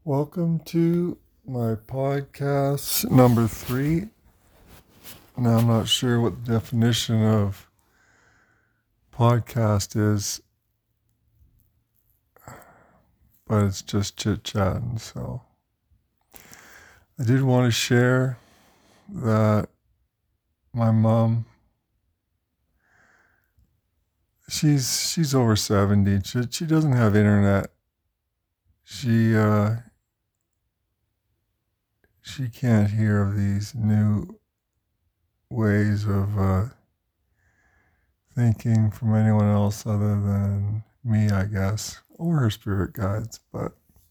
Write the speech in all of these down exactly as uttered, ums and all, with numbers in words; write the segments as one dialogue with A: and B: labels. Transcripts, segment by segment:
A: Welcome to my podcast number three. Now, I'm not sure what the definition of podcast is, but it's just chit chatting. So, I did want to share that my mom, she's she's over seventy. She, she doesn't have internet. She uh, she can't hear of these new ways of uh, thinking from anyone else other than me, I guess, or her spirit guides. But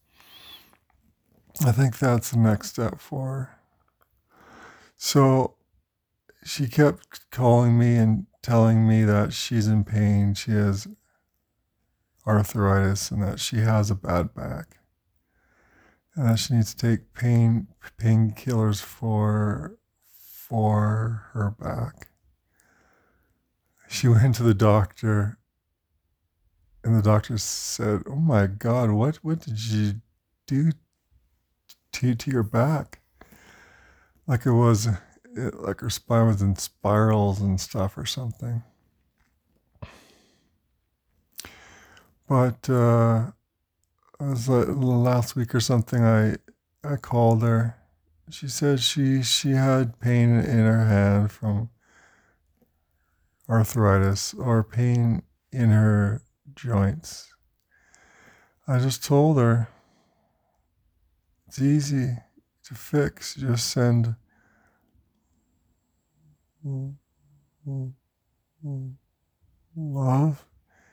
A: I think that's the next step for her. So she kept calling me and telling me that she's in pain. She has arthritis and that she has a bad back. And that she needs to take pain painkillers for for her back. She went to the doctor and the doctor said, "Oh my God, what what did you do to, to your back?" Like it was it, like her spine was in spirals and stuff or something. But uh, it was like last week or something. I I called her. She said she she had pain in her hand from arthritis or pain in her joints. I just told her it's easy to fix. Just send love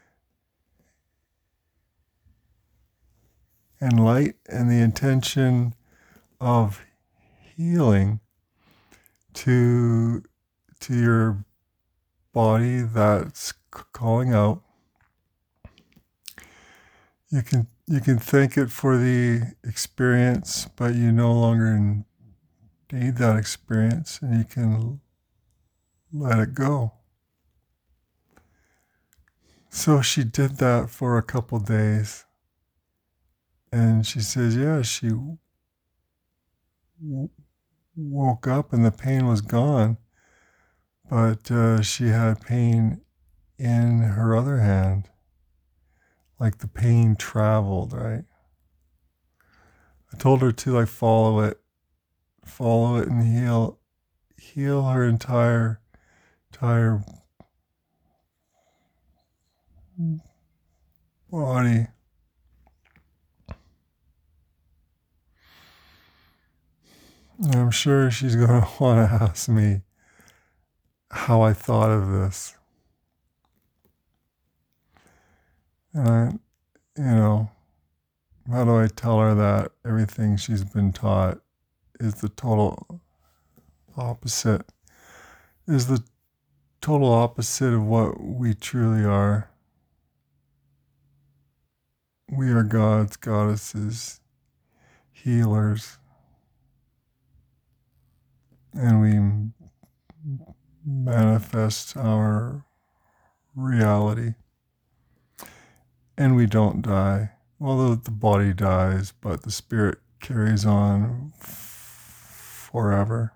A: and light and the intention of healing to to your body that's calling out. You can you can thank it for the experience, but you no longer need that experience, and you can let it go. So she did that for a couple days, and she says, yeah, she w- woke up and the pain was gone, but uh, she had pain in her other hand, like the pain traveled, right? I told her to like follow it, follow it and heal, heal her entire, entire body. And I'm sure she's going to want to ask me how I thought of this. And I, you know, how do I tell her that everything she's been taught is the total opposite, is the total opposite of what we truly are? We are gods, goddesses, healers, and we manifest our reality. And we don't die. Although the body dies, but the spirit carries on f- forever.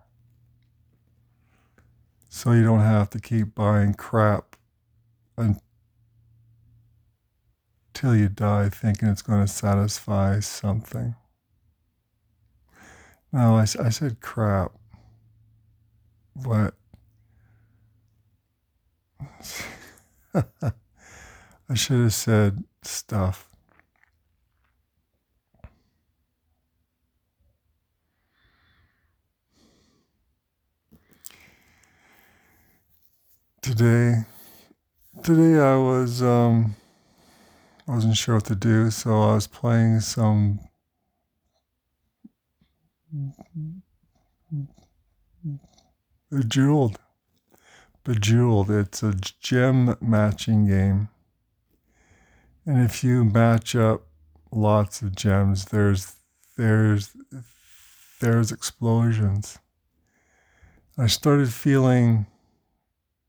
A: So you don't have to keep buying crap until you die thinking it's going to satisfy something. No, I, I said crap. But I should have said stuff. Today, today I was, um, I wasn't sure what to do, so I was playing some Bejeweled. Bejeweled. It's a gem matching game. And if you match up lots of gems, there's there's there's explosions. I started feeling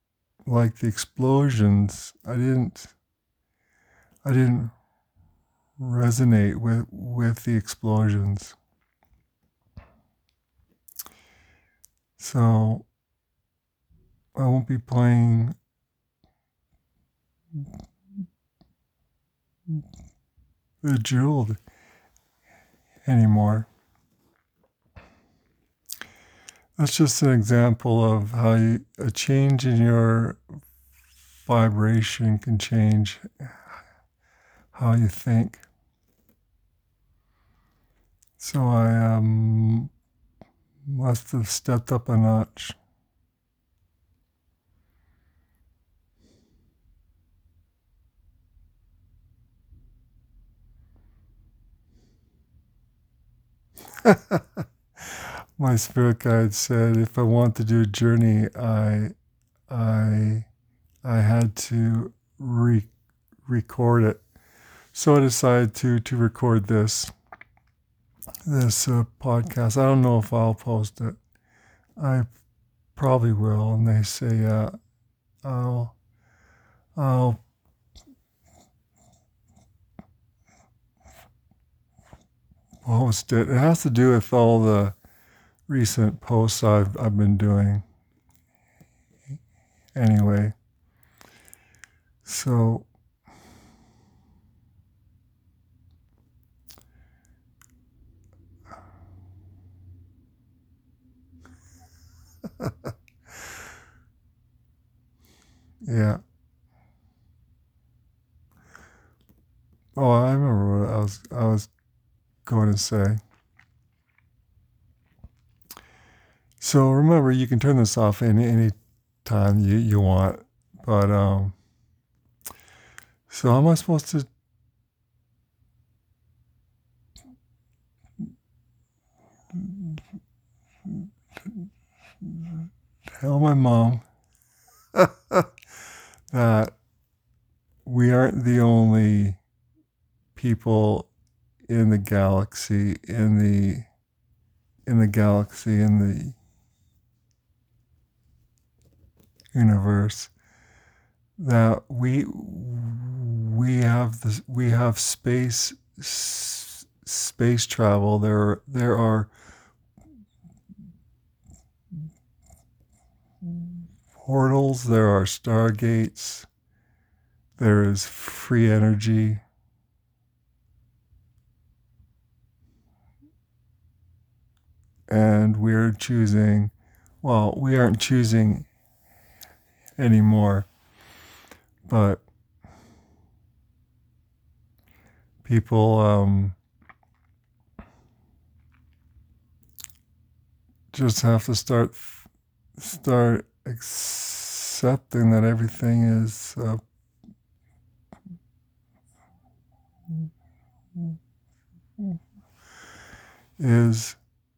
A: like the explosions. I didn't I didn't resonate with, with the explosions. So I won't be playing Bejeweled anymore. That's just an example of how you, a change in your vibration can change how you think. So I um, must have stepped up a notch. My spirit guide said if I want to do a journey, I I I had to re- record it. So I decided to to record this this uh, podcast. I don't know if I'll post it. I probably will. And they say uh, I'll I'll post it. It has to do with all the recent posts I've I've been doing. Anyway, so yeah. Oh, I remember what I was I was going to say. So remember, you can turn this off any any time you, you want. But um, so how am I supposed to tell my mom that we aren't the only people in the galaxy, in the in the galaxy, in the universe, that we we have this we have space s- space travel. There there are portals, there are stargates, there is free energy. And we're choosing, well, we aren't choosing anymore, but people um, just have to start start accepting that everything is uh, is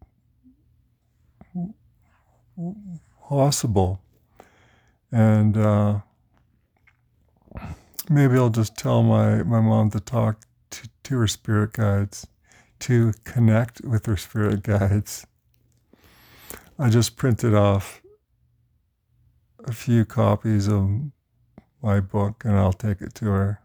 A: possible. And uh, maybe I'll just tell my, my mom to talk to, to her spirit guides, to connect with her spirit guides. I just printed off a few copies of my book and I'll take it to her.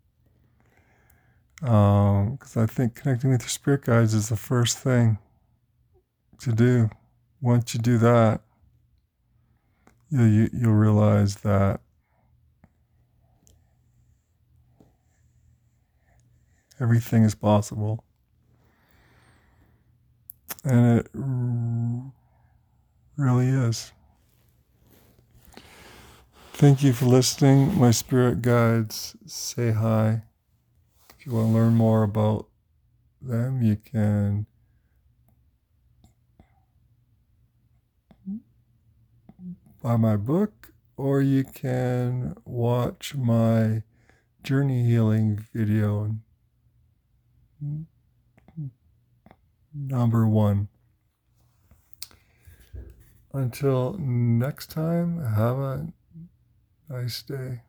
A: Because um, I think connecting with your spirit guides is the first thing to do. Once you do that, you, you, you'll realize that everything is possible. And it r- really is. Thank you for listening. My spirit guides say hi. If you want to learn more about them, you can buy my book or you can watch my journey healing video number one. Until next time, have a nice day.